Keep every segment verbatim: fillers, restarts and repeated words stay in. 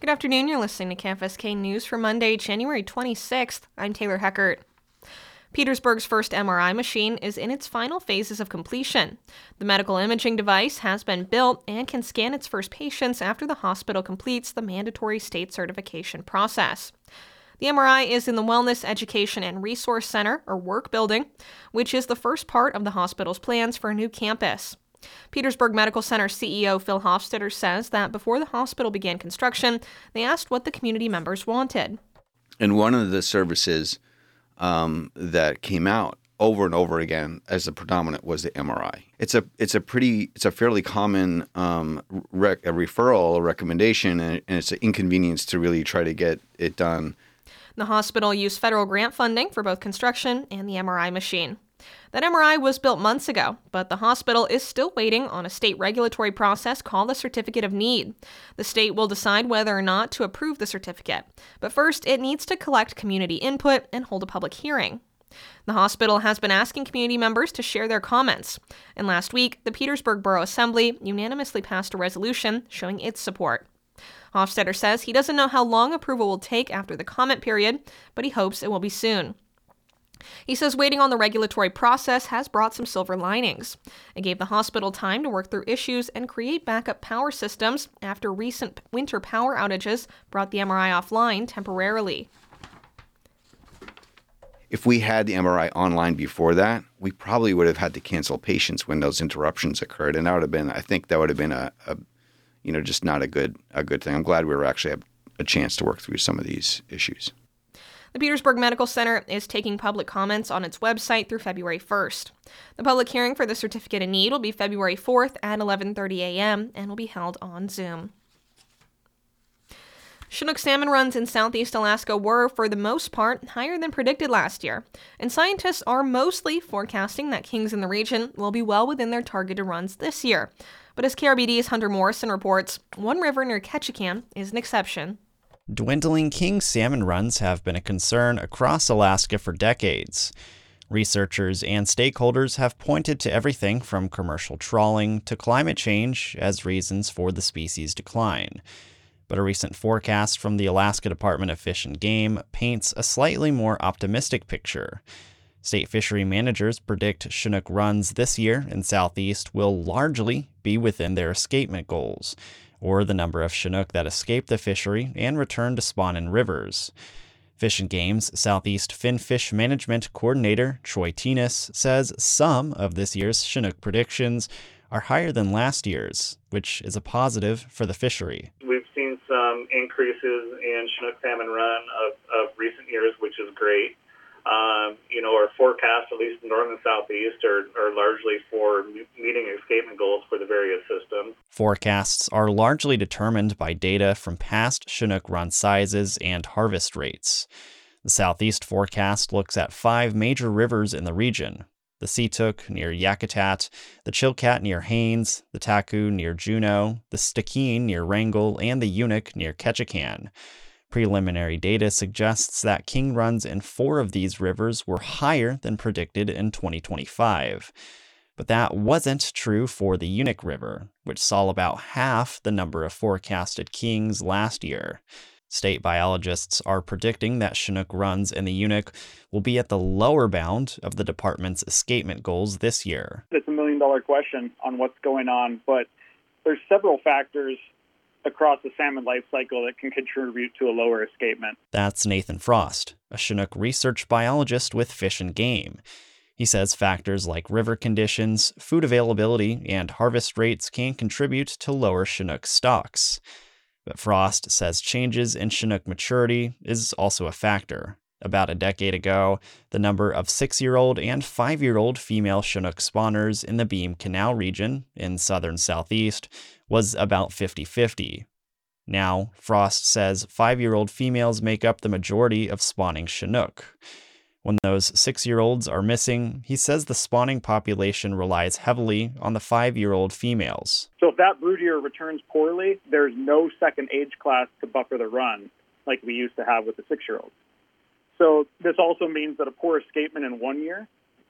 Good afternoon. You're listening to K F S K News for Monday, January twenty-sixth. I'm Taylor Heckert. Petersburg's first M R I machine is in its final phases of completion. The medical imaging device has been built and can scan its first patients after the hospital completes the mandatory state certification process. The M R I is in the Wellness, Education, and Resource Center, or Work Building, which is the first part of the hospital's plans for a new campus. Petersburg Medical Center C E O Phil Hofstetter says that before the hospital began construction, they asked what the community members wanted. And one of the services um, that came out over and over again as the predominant was the M R I. It's a it's a pretty it's a fairly common um, rec, a referral, a recommendation, and, and it's an inconvenience to really try to get it done. The hospital used federal grant funding for both construction and the M R I machine. That M R I was built months ago, but the hospital is still waiting on a state regulatory process called the Certificate of Need. The state will decide whether or not to approve the certificate, but first it needs to collect community input and hold a public hearing. The hospital has been asking community members to share their comments, and last week, the Petersburg Borough Assembly unanimously passed a resolution showing its support. Hofstetter says he doesn't know how long approval will take after the comment period, but he hopes it will be soon. He says waiting on the regulatory process has brought some silver linings. It gave the hospital time to work through issues and create backup power systems after recent winter power outages brought the M R I offline temporarily. If we had the M R I online before that, we probably would have had to cancel patients when those interruptions occurred, and that would have been, I think, that would have been a, a you know, just not a good a good thing. I'm glad we were actually have a chance to work through some of these issues. The Petersburg Medical Center is taking public comments on its website through February first. The public hearing for the Certificate of Need will be February fourth at eleven thirty a.m. and will be held on Zoom. Chinook salmon runs in southeast Alaska were, for the most part, higher than predicted last year, and scientists are mostly forecasting that kings in the region will be well within their targeted runs this year. But as K R B D's Hunter Morrison reports, one river near Ketchikan is an exception. Dwindling king salmon runs have been a concern across Alaska for decades. Researchers and stakeholders have pointed to everything from commercial trawling to climate change as reasons for the species' decline. But a recent forecast from the Alaska Department of Fish and Game paints a slightly more optimistic picture. State fishery managers predict Chinook runs this year in Southeast will largely be within their escapement goals, or the number of Chinook that escape the fishery and return to spawn in rivers. Fish and Game's Southeast Finfish Management Coordinator Troy Tinas says some of this year's Chinook predictions are higher than last year's, which is a positive for the fishery. We've seen some increases in Chinook salmon run of, of recent years, which is great. Um, you know, our forecasts, at least in north and southeast, are, are largely for meeting escapement goals for the various systems. Forecasts are largely determined by data from past Chinook run sizes and harvest rates. The southeast forecast looks at five major rivers in the region: the Seetuk near Yakutat, the Chilkat near Haines, the Taku near Juneau, the Stikine near Wrangell, and the Unik near Ketchikan. Preliminary data suggests that king runs in four of these rivers were higher than predicted in twenty twenty-five. But that wasn't true for the Unik River, which saw about half the number of forecasted kings last year. State biologists are predicting that Chinook runs in the Unik will be at the lower bound of the department's escapement goals this year. It's a million-dollar question on what's going on, but there's several factors across the salmon life cycle that can contribute to a lower escapement. That's Nathan Frost, a Chinook research biologist with Fish and Game. He says factors like river conditions, food availability, and harvest rates can contribute to lower Chinook stocks. But Frost says changes in Chinook maturity is also a factor. About a decade ago, the number of six-year-old and five-year-old female Chinook spawners in the Beam Canal region in southern southeast was about fifty-fifty. Now, Frost says five-year-old females make up the majority of spawning Chinook. When those six-year-olds are missing, he says the spawning population relies heavily on the five-year-old females. So if that brood year returns poorly, there's no second age class to buffer the run like we used to have with the six-year-olds. So this also means that a poor escapement in one year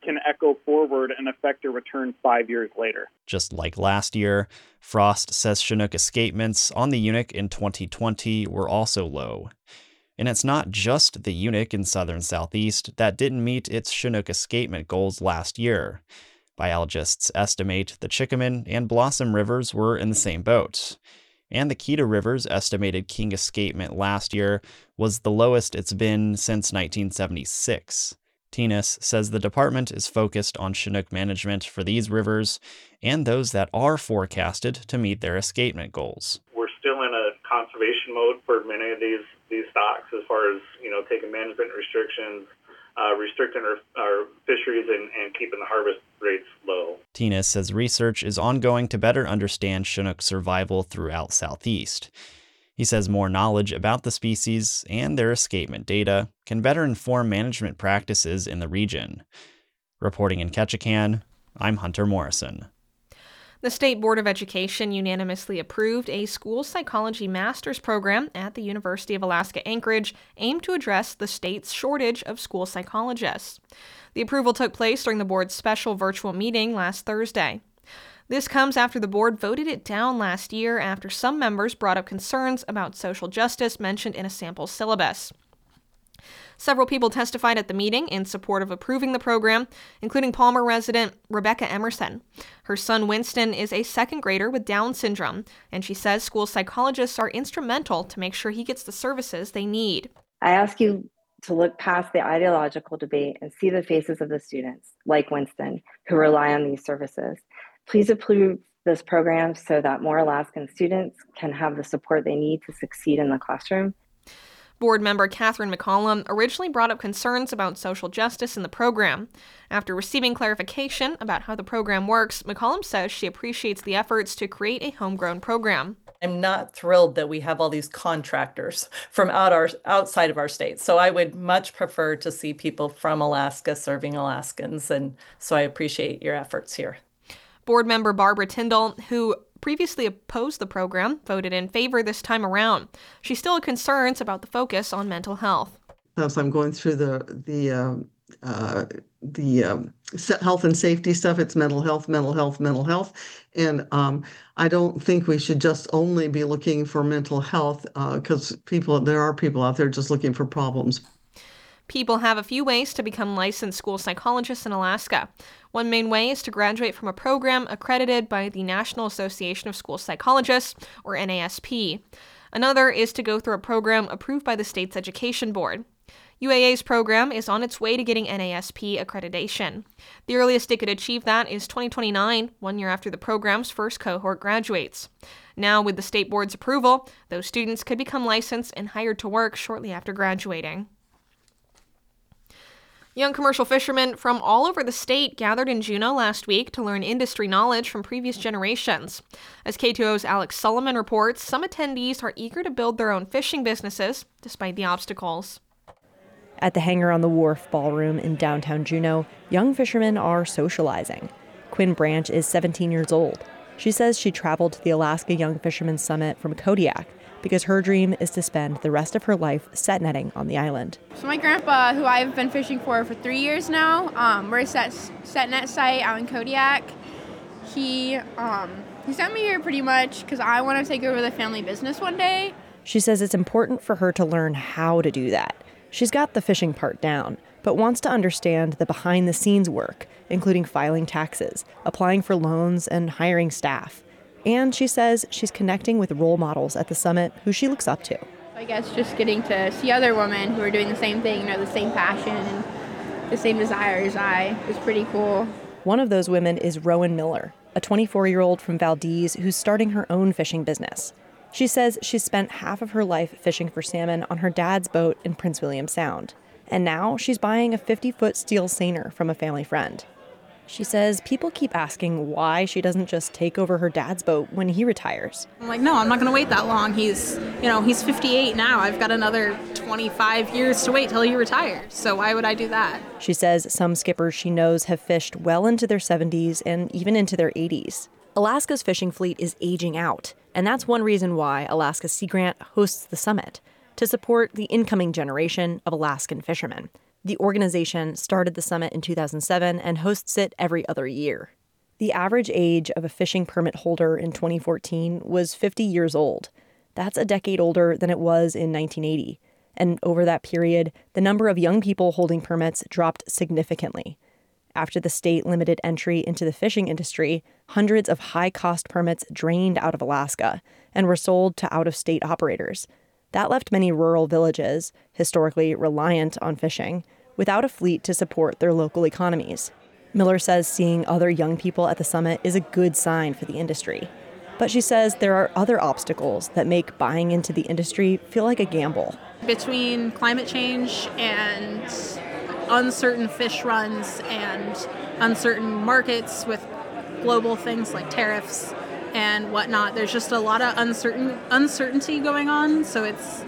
can echo forward and affect a return five years later. Just like last year, Frost says Chinook escapements on the Unik in twenty twenty were also low. And it's not just the Unik in southern Southeast that didn't meet its Chinook escapement goals last year. Biologists estimate the Chickahman and Blossom rivers were in the same boat. And the Keyta River's estimated king escapement last year was the lowest it's been since nineteen seventy-six. Tinas says the department is focused on Chinook management for these rivers and those that are forecasted to meet their escapement goals. We're still in a conservation mode for many of these these stocks as far as, you know, taking management restrictions, uh, restricting our, our fisheries and, and keeping the harvest rates low. Tinas says research is ongoing to better understand Chinook survival throughout Southeast. He says more knowledge about the species and their escapement data can better inform management practices in the region. Reporting in Ketchikan, I'm Hunter Morrison. The State Board of Education unanimously approved a school psychology master's program at the University of Alaska Anchorage aimed to address the state's shortage of school psychologists. The approval took place during the board's special virtual meeting last Thursday. This comes after the board voted it down last year after some members brought up concerns about social justice mentioned in a sample syllabus. Several people testified at the meeting in support of approving the program, including Palmer resident Rebecca Emerson. Her son Winston is a second grader with Down syndrome, and she says school psychologists are instrumental to make sure he gets the services they need. I ask you to look past the ideological debate and see the faces of the students, like Winston, who rely on these services. Please approve this program so that more Alaskan students can have the support they need to succeed in the classroom. Board member Catherine McCollum originally brought up concerns about social justice in the program. After receiving clarification about how the program works, McCollum says she appreciates the efforts to create a homegrown program. I'm not thrilled that we have all these contractors from out our, outside of our state. So I would much prefer to see people from Alaska serving Alaskans. And so I appreciate your efforts here. Board member Barbara Tyndall, who previously opposed the program, voted in favor this time around. She still had concerns about the focus on mental health. As I'm going through the the um, uh, the um, health and safety stuff, it's mental health, mental health, mental health, and um, I don't think we should just only be looking for mental health because uh, people there are people out there just looking for problems. People have a few ways to become licensed school psychologists in Alaska. One main way is to graduate from a program accredited by the National Association of School Psychologists, or N A S P. Another is to go through a program approved by the state's education board. U A A's program is on its way to getting N A S P accreditation. The earliest it could achieve that is twenty twenty-nine, one year after the program's first cohort graduates. Now, with the state board's approval, those students could become licensed and hired to work shortly after graduating. Young commercial fishermen from all over the state gathered in Juneau last week to learn industry knowledge from previous generations. As K two O's Alex Sullivan reports, some attendees are eager to build their own fishing businesses despite the obstacles. At the Hangar on the Wharf ballroom in downtown Juneau, young fishermen are socializing. Quinn Branch is seventeen years old. She says she traveled to the Alaska Young Fishermen Summit from Kodiak because her dream is to spend the rest of her life set netting on the island. So my grandpa, who I've been fishing for for three years now, um, we're at a set net site out in Kodiak. He um, he sent me here pretty much because I want to take over the family business one day. She says it's important for her to learn how to do that. She's got the fishing part down, but wants to understand the behind-the-scenes work, including filing taxes, applying for loans, and hiring staff. And she says she's connecting with role models at the summit who she looks up to. I guess just getting to see other women who are doing the same thing, you know, the same passion and the same desire as I is pretty cool. One of those women is Rowan Miller, a twenty-four-year-old from Valdez who's starting her own fishing business. She says she's spent half of her life fishing for salmon on her dad's boat in Prince William Sound. And now she's buying a fifty-foot steel seiner from a family friend. She says people keep asking why she doesn't just take over her dad's boat when he retires. I'm like, no, I'm not going to wait that long. He's, you know, he's fifty-eight now. I've got another twenty-five years to wait till he retires. So why would I do that? She says some skippers she knows have fished well into their seventies and even into their eighties. Alaska's fishing fleet is aging out, and that's one reason why Alaska Sea Grant hosts the summit, to support the incoming generation of Alaskan fishermen. The organization started the summit in two thousand seven and hosts it every other year. The average age of a fishing permit holder in twenty fourteen was fifty years old. That's a decade older than it was in nineteen eighty. And over that period, the number of young people holding permits dropped significantly. After the state limited entry into the fishing industry, hundreds of high-cost permits drained out of Alaska and were sold to out-of-state operators. That left many rural villages, historically reliant on fishing, without a fleet to support their local economies. Miller says seeing other young people at the summit is a good sign for the industry. But she says there are other obstacles that make buying into the industry feel like a gamble. Between climate change and uncertain fish runs and uncertain markets with global things like tariffs and whatnot, there's just a lot of uncertain uncertainty going on. So it's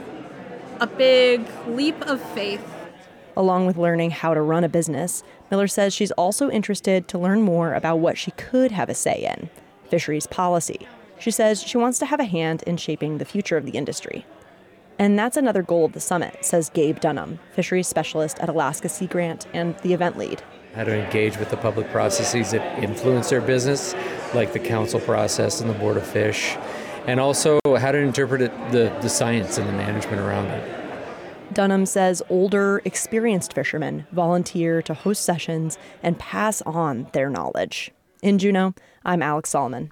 a big leap of faith. Along with learning how to run a business, Miller says she's also interested to learn more about what she could have a say in, fisheries policy. She says she wants to have a hand in shaping the future of the industry. And that's another goal of the summit, says Gabe Dunham, fisheries specialist at Alaska Sea Grant and the event lead. How to engage with the public processes that influence their business, like the council process and the Board of Fish, and also how to interpret it, the, the science and the management around it. Dunham says older, experienced fishermen volunteer to host sessions and pass on their knowledge. In Juneau, I'm Alex Solomon.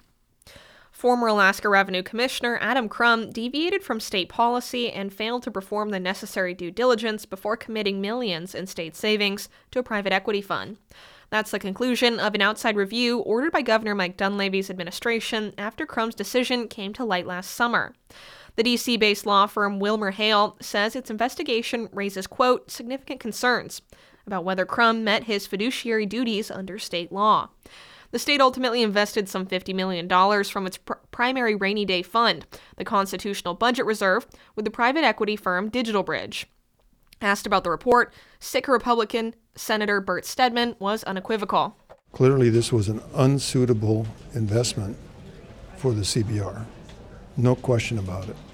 Former Alaska Revenue Commissioner Adam Crum deviated from state policy and failed to perform the necessary due diligence before committing millions in state savings to a private equity fund. That's the conclusion of an outside review ordered by Governor Mike Dunleavy's administration after Crum's decision came to light last summer. The D C-based law firm Wilmer Hale says its investigation raises, quote, significant concerns about whether Crum met his fiduciary duties under state law. The state ultimately invested some fifty million dollars from its pr- primary rainy day fund, the Constitutional Budget Reserve, with the private equity firm DigitalBridge. Asked about the report, Sitka Republican Senator Bert Stedman was unequivocal. Clearly, this was an unsuitable investment for the C B R. No question about it.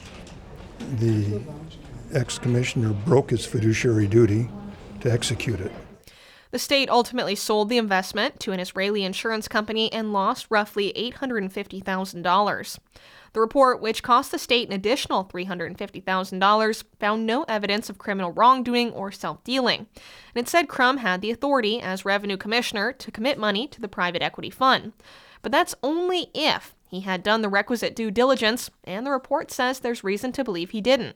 The ex-commissioner broke his fiduciary duty to execute it. The state ultimately sold the investment to an Israeli insurance company and lost roughly eight hundred fifty thousand dollars. The report, which cost the state an additional three hundred fifty thousand dollars, found no evidence of criminal wrongdoing or self-dealing, and it said Crum had the authority as revenue commissioner to commit money to the private equity fund. But that's only if he had done the requisite due diligence, and the report says there's reason to believe he didn't.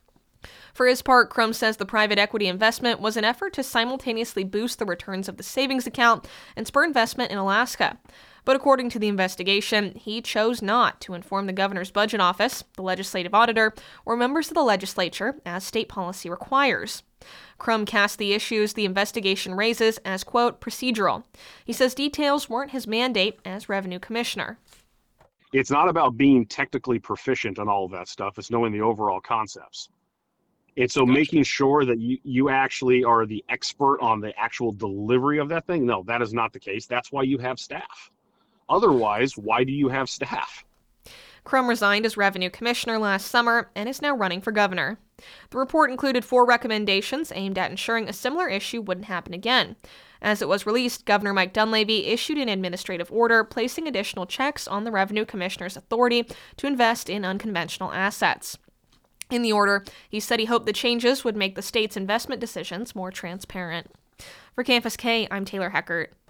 For his part, Crum says the private equity investment was an effort to simultaneously boost the returns of the savings account and spur investment in Alaska. But according to the investigation, he chose not to inform the governor's budget office, the legislative auditor, or members of the legislature, as state policy requires. Crum cast the issues the investigation raises as, quote, procedural. He says details weren't his mandate as revenue commissioner. It's not about being technically proficient on all of that stuff. It's knowing the overall concepts. And so making sure that you, you actually are the expert on the actual delivery of that thing, no, that is not the case. That's why you have staff. Otherwise, why do you have staff? Crum resigned as revenue commissioner last summer and is now running for governor. The report included four recommendations aimed at ensuring a similar issue wouldn't happen again. As it was released, Governor Mike Dunleavy issued an administrative order placing additional checks on the revenue commissioner's authority to invest in unconventional assets. In the order, he said he hoped the changes would make the state's investment decisions more transparent. For Campus K, I'm Taylor Heckert.